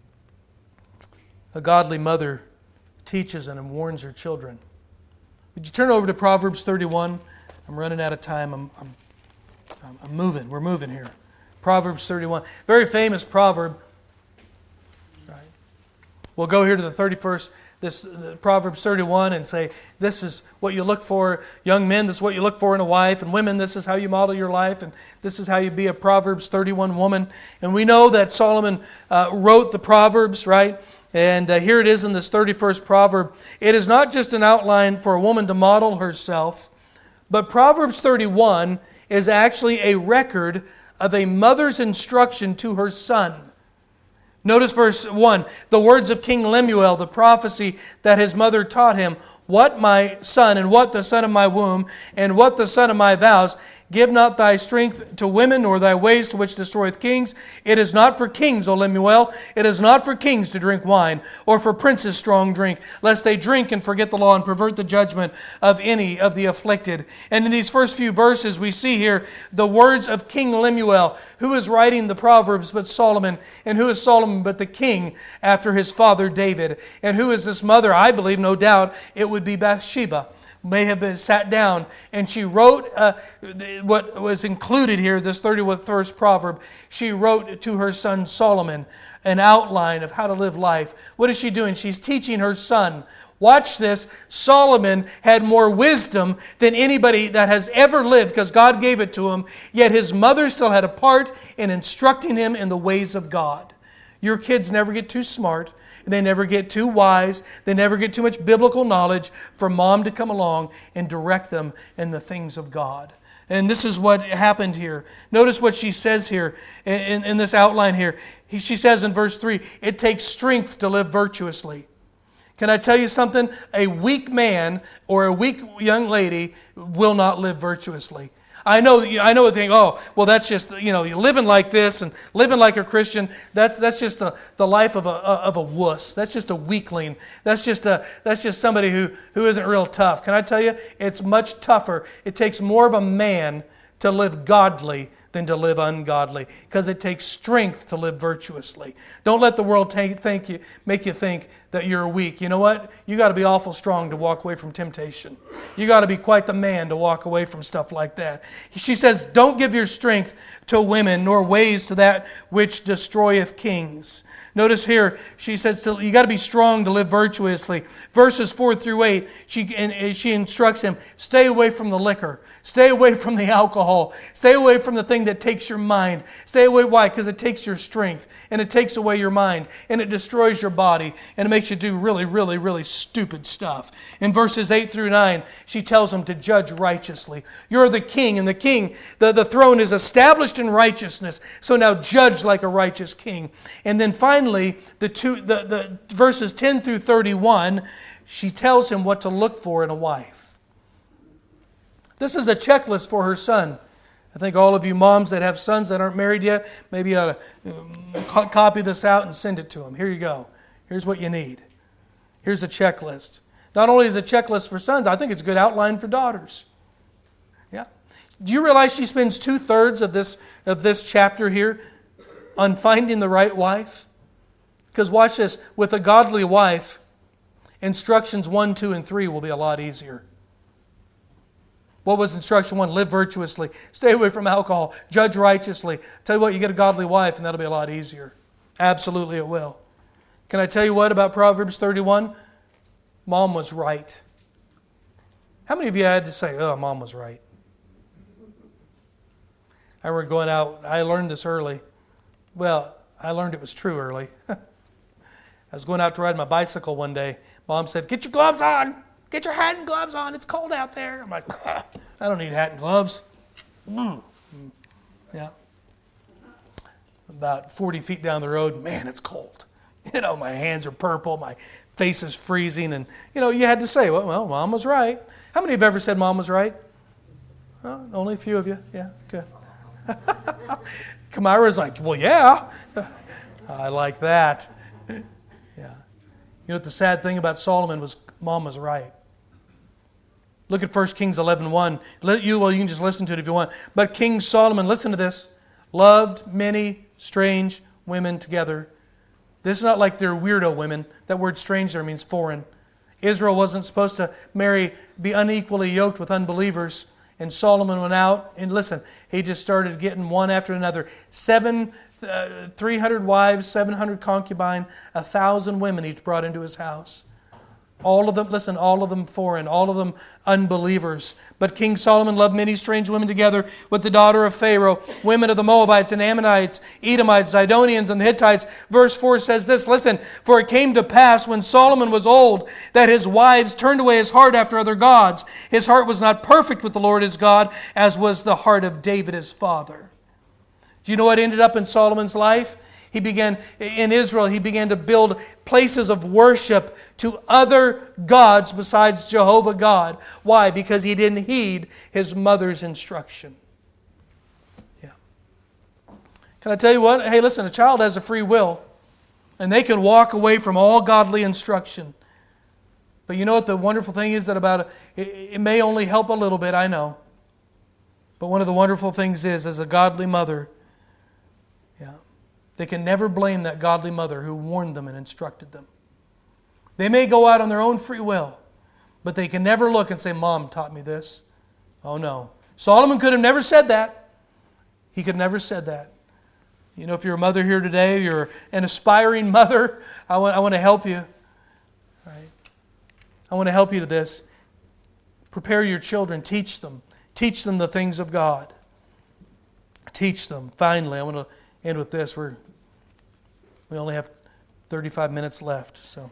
a godly mother teaches and warns her children. Would you turn over to Proverbs thirty-one? I'm running out of time. I'm, I'm, I'm moving. We're moving here. Proverbs thirty-one. Very famous proverb. Right. We'll go here to the thirty-first, this the Proverbs thirty-one, and say, this is what you look for. Young men, this is what you look for in a wife. And women, this is how you model your life. And this is how you be a Proverbs thirty-one woman. And we know that Solomon uh, wrote the Proverbs, right? And uh, here it is in this thirty-first proverb. It is not just an outline for a woman to model herself, but Proverbs thirty-one is actually a record of a mother's instruction to her son. Notice verse one, the words of King Lemuel, the prophecy that his mother taught him. What, my son, and what the son of my womb, and what the son of my vows, give not thy strength to women, nor thy ways to which destroyeth kings. It is not for kings, O Lemuel, it is not for kings to drink wine, or for princes strong drink, lest they drink and forget the law and pervert the judgment of any of the afflicted. And in these first few verses, we see here the words of King Lemuel. Who is writing the Proverbs but Solomon? And who is Solomon but the king after his father David? And who is this mother? I believe, no doubt, it would be Bathsheba. May have been sat down, and she wrote uh, what was included here, this thirty-first proverb. She wrote to her son Solomon an outline of how to live life. What is she doing? She's teaching her son. Watch this. Solomon had more wisdom than anybody that has ever lived because God gave it to him, yet his mother still had a part in instructing him in the ways of God. Your kids never get too smart. They never get too wise. They never get too much biblical knowledge for mom to come along and direct them in the things of God. And this is what happened here. Notice what she says here in, in this outline here. He, she says in verse three, it takes strength to live virtuously. Can I tell you something? A weak man or a weak young lady will not live virtuously. I know, I know. Think, oh, well, that's just, you know, living like this and living like a Christian. That's that's just a, the life of a of a wuss. That's just a weakling. That's just a that's just somebody who who isn't real tough. Can I tell you? It's much tougher. It takes more of a man to live godly than to live ungodly, because it takes strength to live virtuously. Don't let the world take, think you, make you think that you're weak. You know what? You got to be awful strong to walk away from temptation. You got to be quite the man to walk away from stuff like that. She says, don't give your strength to women, nor ways to that which destroyeth kings. Notice here, she says you got to be strong to live virtuously. Verses four through eight, she, and she instructs him, stay away from the liquor. Stay away from the alcohol. Stay away from the thing that takes your mind. Stay away. Why? Because it takes your strength, and it takes away your mind, and it destroys your body, and it makes you do really, really, really stupid stuff. In verses eight through nine, she tells him to judge righteously. You're the king, and the king, the, the throne is established in righteousness, so now judge like a righteous king. And then finally, the two, the, the verses ten through thirty-one, she tells him what to look for in a wife. This is the checklist for her son. I think all of you moms that have sons that aren't married yet, maybe you ought to um, copy this out and send it to them. Here you go. Here's what you need. Here's the checklist. Not only is it a checklist for sons, I think it's a good outline for daughters. Yeah. Do you realize she spends two-thirds of this, of this chapter here on finding the right wife? Because watch this. With a godly wife, instructions one, two, and three will be a lot easier. What was instruction one? Live virtuously. Stay away from alcohol. Judge righteously. Tell you what, you get a godly wife and that'll be a lot easier. Absolutely it will. Can I tell you what about Proverbs thirty-one? Mom was right. How many of you had to say, oh, Mom was right? I remember going out, I learned this early. Well, I learned it was true early. I was going out to ride my bicycle one day. Mom said, get your gloves on. Get your hat and gloves on. It's cold out there. I'm like, ah, I don't need hat and gloves. Mm. Yeah. About forty feet down the road, man, it's cold. You know, my hands are purple. My face is freezing. And, you know, you had to say, well, well Mom was right. How many have ever said Mom was right? Well, only a few of you. Yeah, good. Kamira's like, well, yeah. I like that. Yeah. You know what the sad thing about Solomon was? Mom was right. Look at First Kings eleven one. Let you, well, you can just listen to it if you want. But King Solomon, listen to this, loved many strange women together. This is not like they're weirdo women. That word strange there means foreign. Israel wasn't supposed to marry, be unequally yoked with unbelievers. And Solomon went out, and listen, he just started getting one after another. Seven, uh, three hundred wives, seven hundred concubines, a thousand women he brought into his house. All of them, listen, all of them foreign, all of them unbelievers. But King Solomon loved many strange women together with the daughter of Pharaoh, women of the Moabites and Ammonites, Edomites, Zidonians, and the Hittites. Verse four says this, listen, for it came to pass when Solomon was old that his wives turned away his heart after other gods. His heart was not perfect with the Lord his God, as was the heart of David his father. Do you know what ended up in Solomon's life? He began, in Israel, he began to build places of worship to other gods besides Jehovah God. Why? Because he didn't heed his mother's instruction. Yeah. Can I tell you what? Hey, listen, a child has a free will, and they can walk away from all godly instruction. But you know what the wonderful thing is that about it, it may only help a little bit, I know. But one of the wonderful things is, as a godly mother, yeah, they can never blame that godly mother who warned them and instructed them. They may go out on their own free will, but they can never look and say, Mom taught me this. Oh no. Solomon could have never said that. He could have never said that. You know, if you're a mother here today, you're an aspiring mother, I want, I want to help you. Right? I want to help you to this. Prepare your children. Teach them. Teach them the things of God. Teach them. Finally, I want to end with this. We're, we only have thirty-five minutes left. So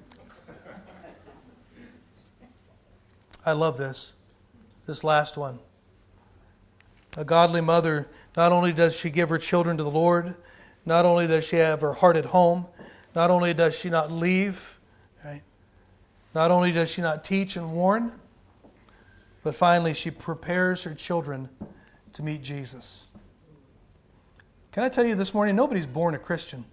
I love this. This last one. A godly mother, not only does she give her children to the Lord, not only does she have her heart at home, not only does she not leave, right? Not only does she not teach and warn, but finally she prepares her children to meet Jesus. Can I tell you this morning, nobody's born a Christian.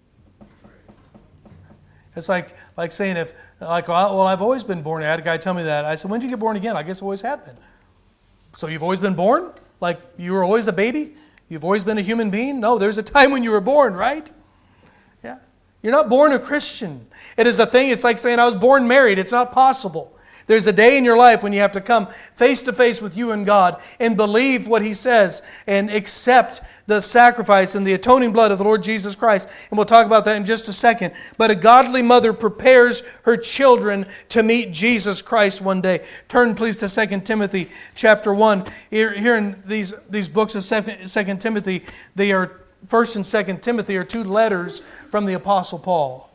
It's like like saying, if like well, I've always been born. I had a guy tell me that. I said, when did you get born again? I guess it always have been. So you've always been born? Like you were always a baby? You've always been a human being? No, there's a time when you were born, right? Yeah. You're not born a Christian. It is a thing, it's like saying I was born married. It's not possible. There's a day in your life when you have to come face to face with you and God and believe what He says and accept the sacrifice and the atoning blood of the Lord Jesus Christ. And we'll talk about that in just a second. But a godly mother prepares her children to meet Jesus Christ one day. Turn please to Second Timothy chapter one. Here, here in these, these books of Second Timothy, they are First and Second Timothy are two letters from the Apostle Paul.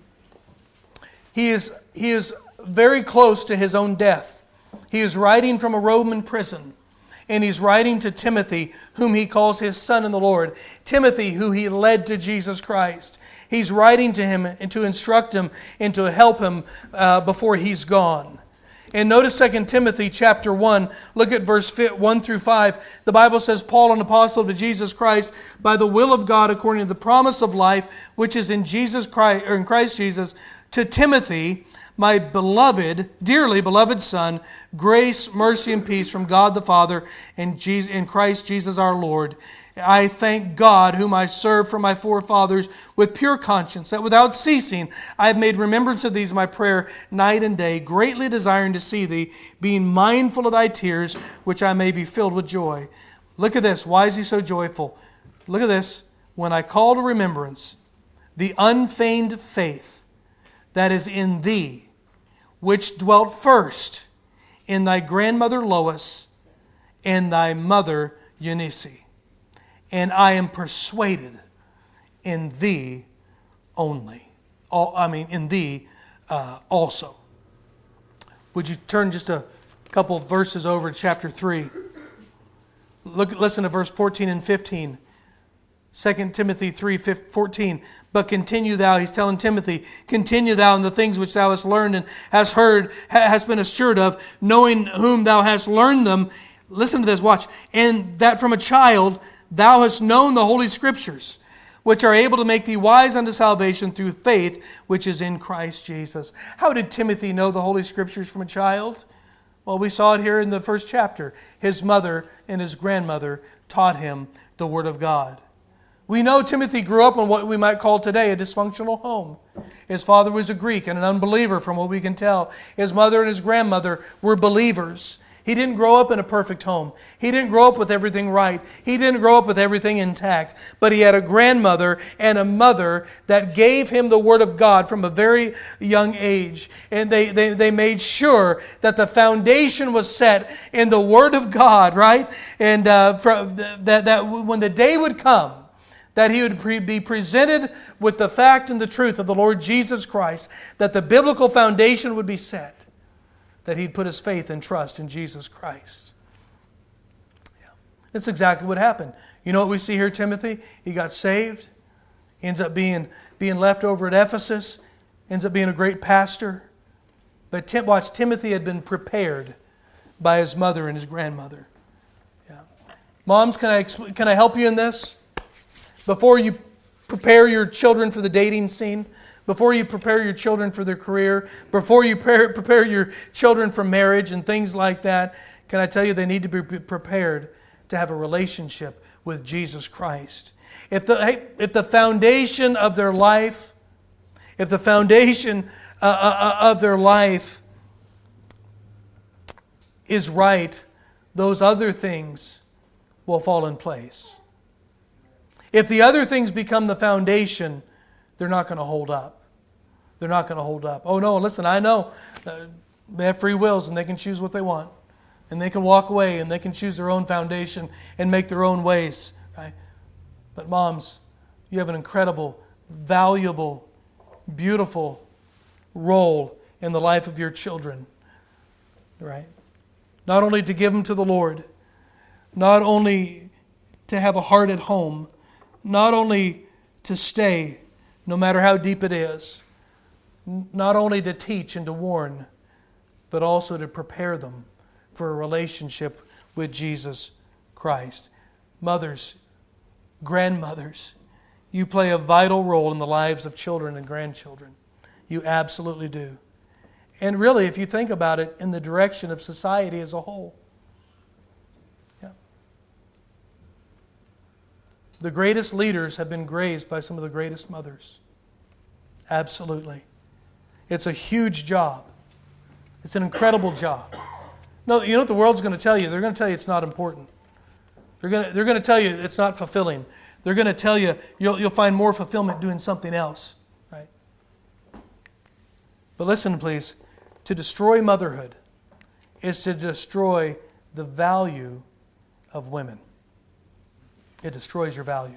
He is, he is very close to his own death. He is writing from a Roman prison. And he's writing to Timothy, whom he calls his son in the Lord. Timothy, who he led to Jesus Christ. He's writing to him and to instruct him and to help him uh, before he's gone. And notice Second Timothy chapter one, look at verse one through five. The Bible says, Paul, an apostle to Jesus Christ, by the will of God, according to the promise of life, which is in Jesus Christ, or in Christ Jesus, to Timothy, my beloved, dearly beloved son, grace, mercy, and peace from God the Father and Jesus, in Christ Jesus our Lord. I thank God, whom I serve from my forefathers with pure conscience, that without ceasing I have made remembrance of these my prayer night and day, greatly desiring to see thee, being mindful of thy tears, which I may be filled with joy. Look at this. Why is he so joyful? Look at this. When I call to remembrance the unfeigned faith that is in thee, which dwelt first in thy grandmother Lois and thy mother Eunice. And I am persuaded in thee only. All, I mean, in thee uh, also. Would you turn just a couple of verses over to chapter three? Look, listen to verse fourteen and fifteen. Second Timothy three fourteen. But continue thou, he's telling Timothy, continue thou in the things which thou hast learned and hast heard, hast been assured of, knowing whom thou hast learned them. Listen to this, watch. And that from a child thou hast known the Holy Scriptures, which are able to make thee wise unto salvation through faith, which is in Christ Jesus. How did Timothy know the Holy Scriptures from a child? Well, we saw it here in the first chapter. His mother and his grandmother taught him the Word of God. We know Timothy grew up in what we might call today a dysfunctional home. His father was a Greek and an unbeliever from what we can tell. His mother and his grandmother were believers. He didn't grow up in a perfect home. He didn't grow up with everything right. He didn't grow up with everything intact. But he had a grandmother and a mother that gave him the Word of God from a very young age. And they, they, they made sure that the foundation was set in the Word of God, right? And uh, that, that when the day would come, that he would pre- be presented with the fact and the truth of the Lord Jesus Christ, that the biblical foundation would be set, that he'd put his faith and trust in Jesus Christ. Yeah. That's exactly what happened. You know what we see here, Timothy? He got saved. He ends up being, being left over at Ephesus. Ends up being a great pastor. But Tim, watch, Timothy had been prepared by his mother and his grandmother. Yeah. Moms, can I, can I help you in this? Before you prepare your children for the dating scene, before you prepare your children for their career, before you prepare, prepare your children for marriage and things like that, can I tell you they need to be prepared to have a relationship with Jesus Christ. If the, if the foundation of their life, if the foundation uh, of their life is right, those other things will fall in place. If the other things become the foundation, they're not going to hold up. They're not going to hold up. Oh no, listen, I know uh, they have free wills and they can choose what they want. And they can walk away and they can choose their own foundation and make their own ways. Right? But moms, you have an incredible, valuable, beautiful role in the life of your children, right? Not only to give them to the Lord, not only to have a heart at home, not only to stay, no matter how deep it is, not only to teach and to warn, but also to prepare them for a relationship with Jesus Christ. Mothers, grandmothers, you play a vital role in the lives of children and grandchildren. You absolutely do. And really, if you think about it, in the direction of society as a whole. Yeah. The greatest leaders have been raised by some of the greatest mothers. Absolutely. It's a huge job. It's an incredible job. No, you know what the world's going to tell you? They're going to tell you it's not important. They're going to, they're going to tell you it's not fulfilling. They're going to tell you you'll, you'll find more fulfillment doing something else. Right? But listen, please. To destroy motherhood is to destroy the value of women. It destroys your value.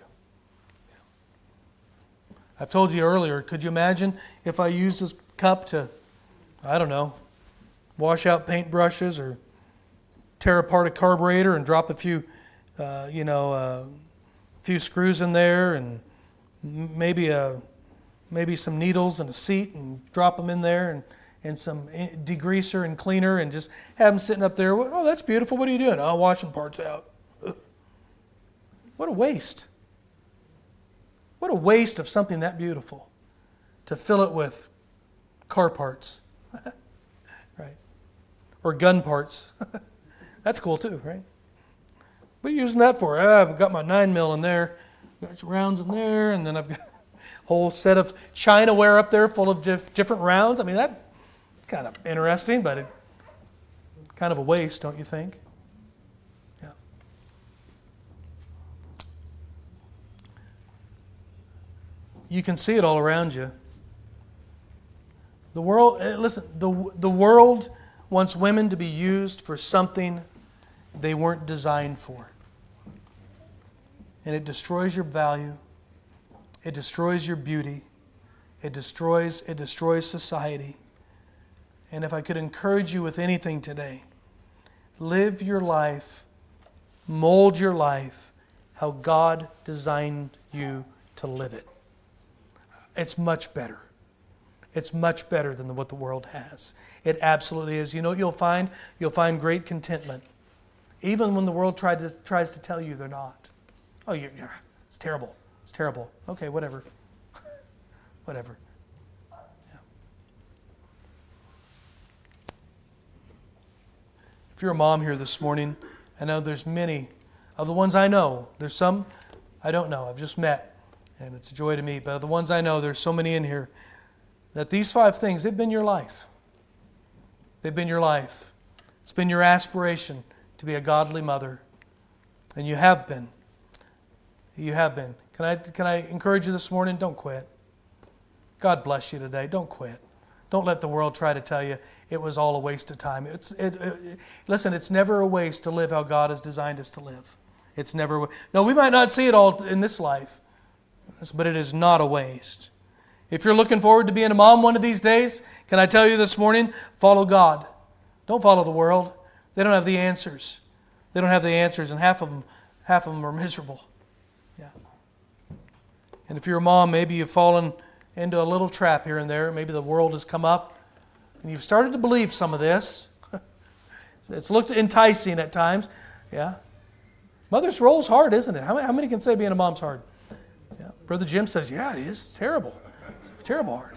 I've told you earlier, could you imagine if I used this cup to, I don't know, wash out paintbrushes or tear apart a carburetor and drop a few, uh, you know, uh, few screws in there and maybe a, maybe some needles and a seat and drop them in there and, and some degreaser and cleaner and just have them sitting up there. Oh, that's beautiful. What are you doing? Oh, washing parts out. What a waste. What a waste of something that beautiful to fill it with car parts, right? Or gun parts. That's cool too, right? What are you using that for? Ah, I've got my nine mil in there, got some rounds in there, and then I've got a whole set of Chinaware up there full of diff- different rounds. I mean, that's kind of interesting, but it, kind of a waste, don't you think? Yeah. You can see it all around you. The world, listen, the, the world wants women to be used for something they weren't designed for. And it destroys your value. It destroys your beauty. It destroys, it destroys society. And if I could encourage you with anything today, live your life, mold your life how God designed you to live it. It's much better. It's much better than what the world has. It absolutely is. You know what you'll find? You'll find great contentment. Even when the world tried to, tries to tell you they're not. Oh, you're, you're, it's terrible. It's terrible. Okay, whatever. Whatever. Yeah. If you're a mom here this morning, I know there's many of the ones I know. There's some I don't know. I've just met, and it's a joy to meet. But of the ones I know, there's so many in here that these five things, they've been your life. They've been your life. It's been your aspiration to be a godly mother. And you have been. You have been. Can I, can I encourage you this morning? Don't quit. God bless you today. Don't quit. Don't let the world try to tell you it was all a waste of time. It's, it, it, listen, it's never a waste to live how God has designed us to live. It's never. No, we might not see it all in this life, but it is not a waste. If you're looking forward to being a mom one of these days, can I tell you this morning, follow God. Don't follow the world. They don't have the answers. They don't have the answers, and half of them, half of them are miserable. Yeah. And if you're a mom, maybe you've fallen into a little trap here and there. Maybe the world has come up, and you've started to believe some of this. It's looked enticing at times. Yeah. Mother's role's hard, isn't it? How many, how many can say being a mom's hard? Yeah. Brother Jim says, yeah, it is. It's terrible. It's terrible hard.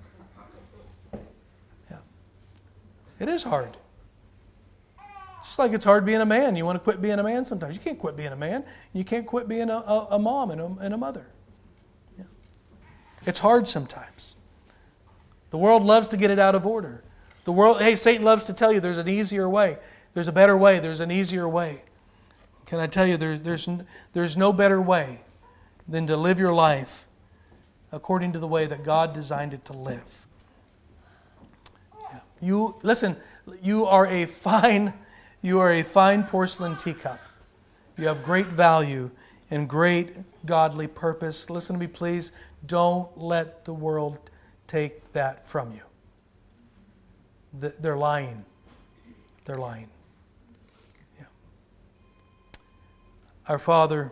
Yeah. It is hard. Just like it's hard being a man. You want to quit being a man sometimes. You can't quit being a man. You can't quit being a, a, a mom and a, and a mother. Yeah. It's hard sometimes. The world loves to get it out of order. The world, hey, Satan loves to tell you there's an easier way. There's a better way. There's an easier way. Can I tell you, there, there's, there's no better way than to live your life according to the way that God designed it to live. Yeah. You listen, you are a fine, you are a fine porcelain teacup. You have great value and great godly purpose. Listen to me, please. Don't let the world take that from you. They're lying. They're lying. Yeah. Our Father,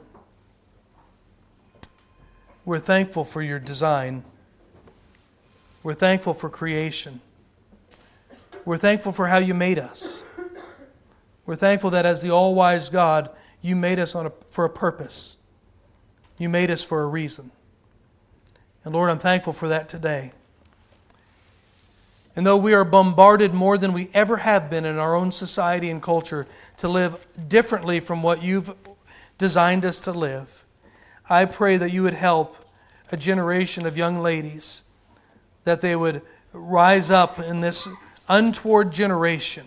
we're thankful for your design. We're thankful for creation. We're thankful for how you made us. We're thankful that as the all-wise God, you made us on a, for a purpose. You made us for a reason. And Lord, I'm thankful for that today. And though we are bombarded more than we ever have been in our own society and culture to live differently from what you've designed us to live, I pray that you would help a generation of young ladies, that they would rise up in this untoward generation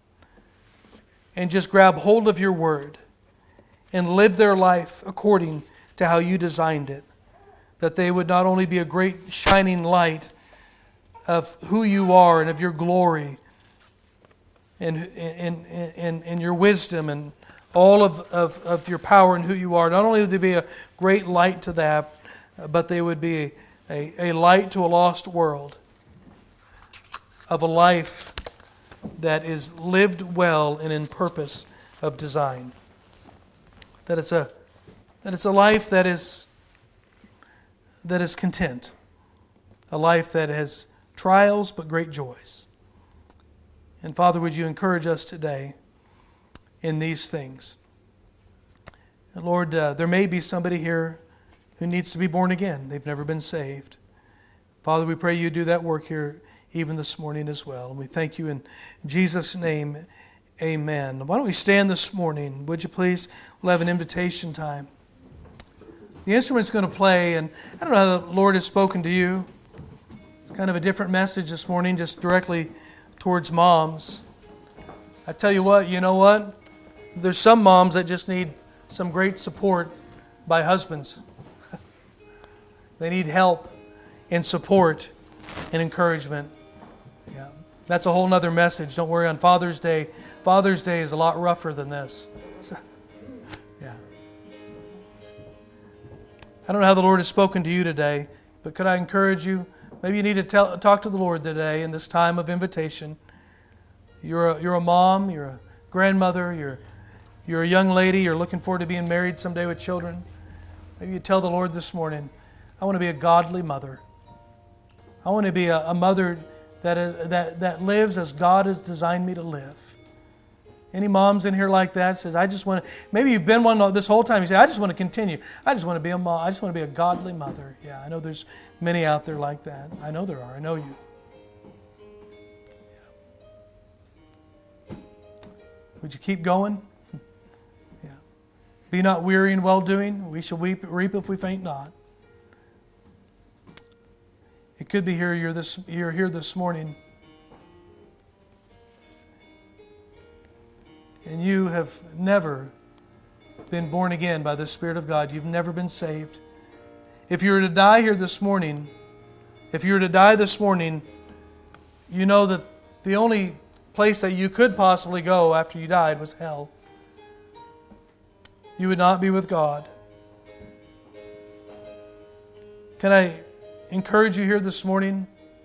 and just grab hold of your word and live their life according to how you designed it. That they would not only be a great shining light of who you are and of your glory and, and, and, and your wisdom and all of, of, of your power and who you are. Not only would they be a great light to that, but they would be a, a light to a lost world of a life that is lived well and in purpose of design. That it's a, that it's a life that is, that is content. A life that has trials but great joys. And Father, would you encourage us today in these things? And Lord, uh, there may be somebody here who needs to be born again. They've never been saved. Father, we pray you do that work here even this morning as well. And we thank you in Jesus' name. Amen. Why don't we stand this morning? Would you please? We'll have an invitation time. The instrument's going to play, and I don't know how the Lord has spoken to you. It's kind of a different message this morning, just directly towards moms. I tell you what, you know what? There's some moms that just need some great support by husbands. They need help and support and encouragement. Yeah, that's a whole nother message. Don't worry, on Father's Day, Father's Day is a lot rougher than this. Yeah. I don't know how the Lord has spoken to you today, but could I encourage you? Maybe you need to tell, talk to the Lord today in this time of invitation. You're a, you're a mom, you're a grandmother, you're, you're a young lady, you're looking forward to being married someday with children. Maybe you tell the Lord this morning, I want to be a godly mother. I want to be a, a mother that, is, that, that lives as God has designed me to live. Any moms in here like that says, I just want to, maybe you've been one this whole time. You say, I just want to continue. I just want to be a mom. I just want to be a godly mother. Yeah, I know there's many out there like that. I know there are. I know you. Yeah. Would you keep going? Yeah. Be not weary in well-doing. We shall weep, reap if we faint not. It could be here you're, this, you're here this morning, and you have never been born again by the Spirit of God. You've never been saved. If you were to die here this morning, if you were to die this morning, you know that the only place that you could possibly go after you died was hell. You would not be with God. Can I encourage you here this morning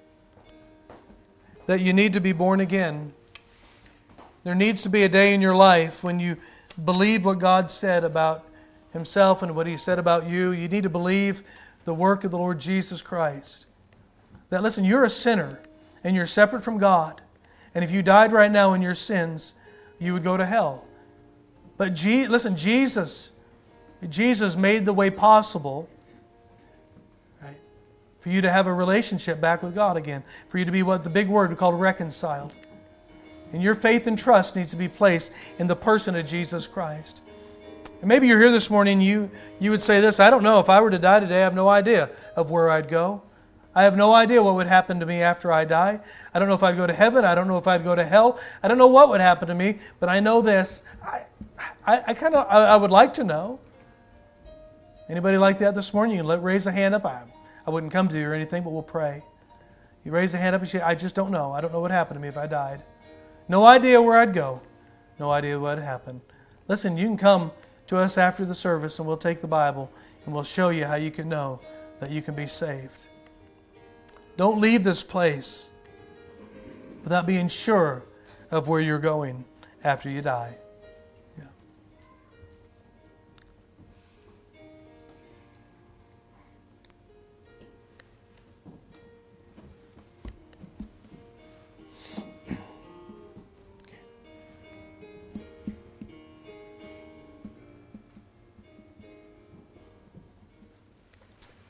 that you need to be born again? There needs to be a day in your life when you believe what God said about Himself and what He said about you. You need to believe the work of the Lord Jesus Christ. That, listen, you're a sinner and you're separate from God. And if you died right now in your sins, you would go to hell. But Je- listen, Jesus, Jesus made the way possible, right, for you to have a relationship back with God again. For you to be what the big word we call reconciled. And your faith and trust needs to be placed in the person of Jesus Christ. And maybe you're here this morning, you, you would say this, I don't know, if I were to die today, I have no idea of where I'd go. I have no idea what would happen to me after I die. I don't know if I'd go to heaven. I don't know if I'd go to hell. I don't know what would happen to me, but I know this. I, I, I kind of, I, I would like to know. Anybody like that this morning? You can let, raise a hand up. I, I wouldn't come to you or anything, but we'll pray. You raise a hand up and say, I just don't know. I don't know what happened to me if I died. No idea where I'd go. No idea what would happen. Listen, you can come to us after the service and we'll take the Bible and we'll show you how you can know that you can be saved. Don't leave this place without being sure of where you're going after you die.